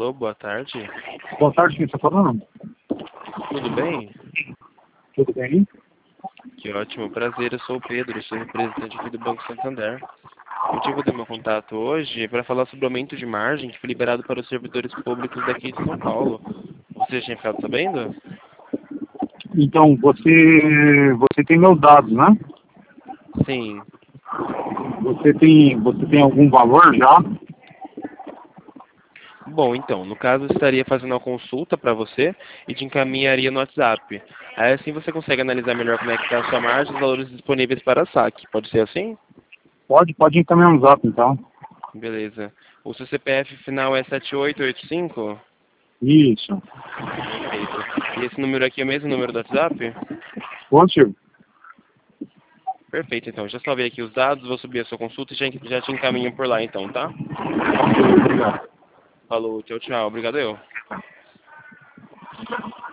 Alô, boa tarde. Boa tarde, quem está falando? Tudo bem? Tudo bem? Que ótimo, prazer. Eu sou o Pedro, sou representante aqui do Banco Santander. O motivo do meu contato hoje é para falar sobre o aumento de margem que foi liberado para os servidores públicos daqui de São Paulo. Você já tinha ficado sabendo? Então, você tem meus dados, né? Sim. Você tem algum valor já? Bom, então, no caso, eu estaria fazendo uma consulta para você e te encaminharia no WhatsApp. Aí assim você consegue analisar melhor como é que está a sua margem e os valores disponíveis para saque. Pode ser assim? Pode encaminhar no zap, então. Beleza. O seu CPF final é 7885? Isso. Perfeito. E esse número aqui é o mesmo número do WhatsApp? Positivo. Perfeito, então. Já salvei aqui os dados, vou subir a sua consulta e já te encaminho por lá, então, tá? Ok, obrigado. Falou, tchau, tchau. Obrigado eu.